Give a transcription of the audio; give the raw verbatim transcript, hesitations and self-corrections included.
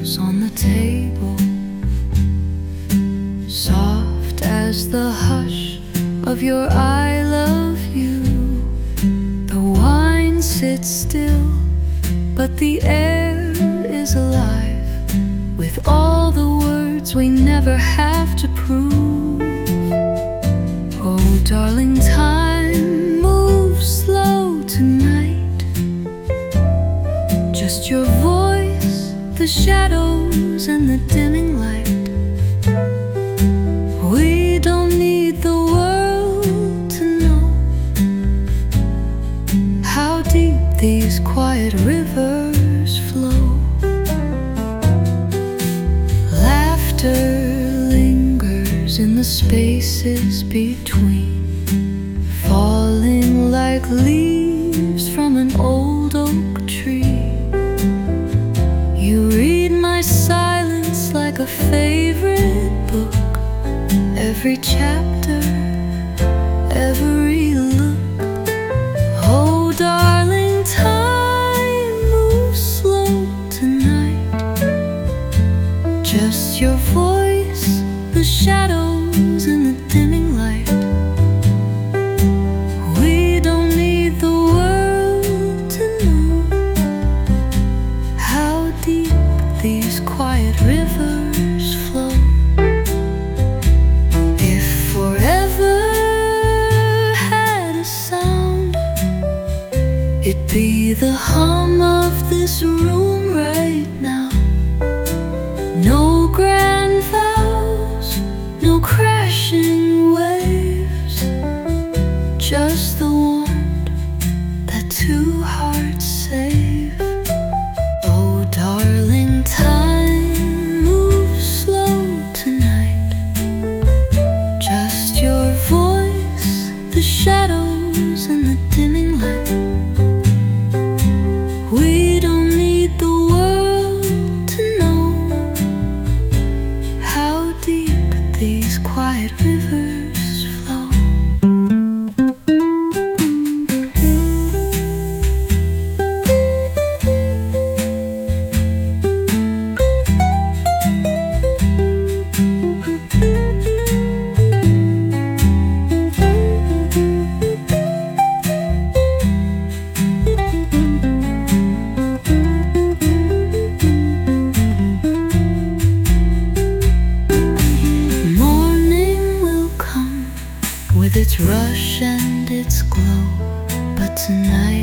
flowers on the table, soft as the hush of your I love you. The wine sits still, but the air is alive with all the words we never have to prove. Oh, darling, time moves slow tonight. Just your voice, the shadows and the dimming light. We don't need the world to know how deep these quiet rivers flow. Laughter lingers in the spaces between, falling like leaves from an old oak tree. You read my silence like a favorite book, every chapter, every look. Oh, darling, time moves slow tonight. Just your voice, the shadows and the dimming light. We don't need the world to know how deep these quiet rivers flow. If forever had a sound, it'd be the hum of this room right now. No grand vows, no crashing waves, just the warmth that two hearts save. Oh, darling, time moves slow tonight. Just your voice, the shadows and the dimming light. We don't need the world to know how deep these quiet rivers flow. With its rush and its glow, but tonight